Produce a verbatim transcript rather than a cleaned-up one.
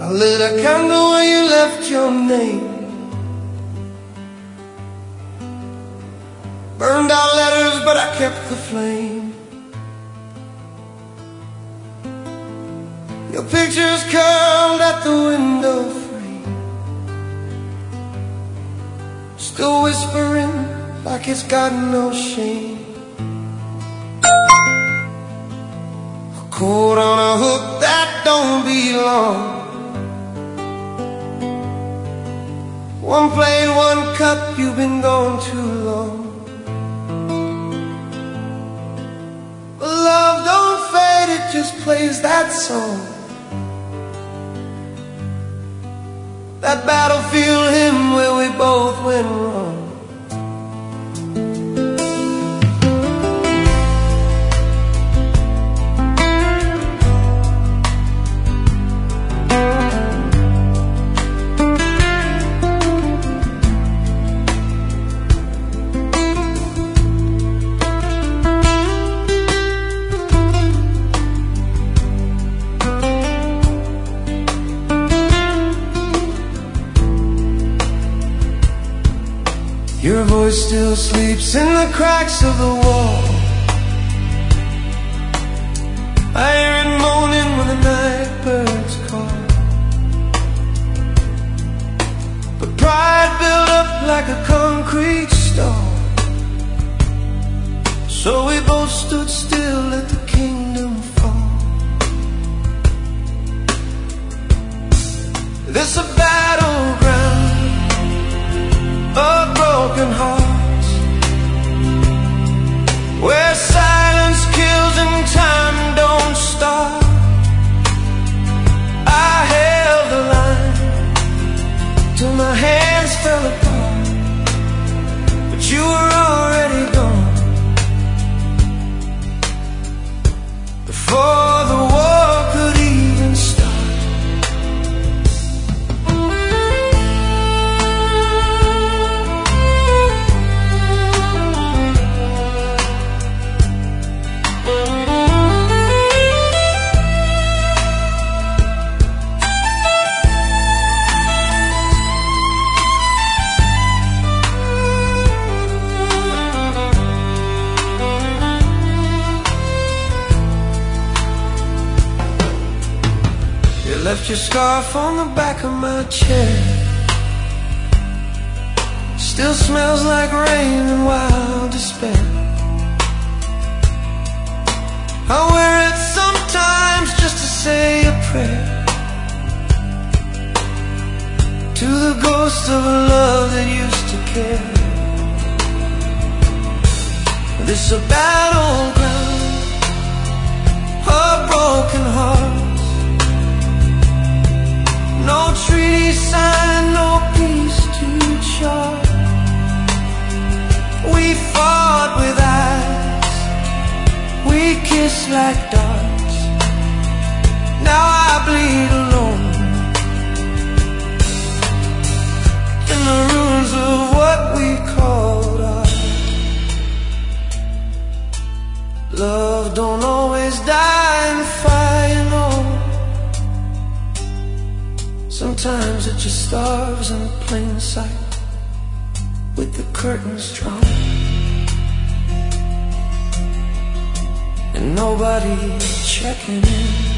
I lit a candle where you left your name, burned out letters but I kept the flame. Your picture's curled at the window frame, still whispering like it's got no shame. A cord on a hook that don't belong, one plate, one cup, you've been gone too long. But love don't fade, it just plays that song, that battlefield hymn where we both went wrong. Your voice still sleeps in the cracks of the wall. I hear it moaning when the night birds call. But pride built up like a concrete stall, so we both stood still, let the kingdom fall. This a battleground of broken hearts, where silence kills and time don't stop. I held the line till my hands fell apart, but you were already gone before the war could even start. Left your scarf on the back of my chair, still smells like rain and wild despair. I wear it sometimes just to say a prayer to the ghost of a love that used to care. This a battleground of broken hearts, no treaty signed, no peace to chart. We fought with eyes, we kissed like darts. Now I bleed alone in the ruins of what we called art. Love don't always die in fire, you know. Sometimes it just starves in plain sight with the curtains drawn and nobody checking in.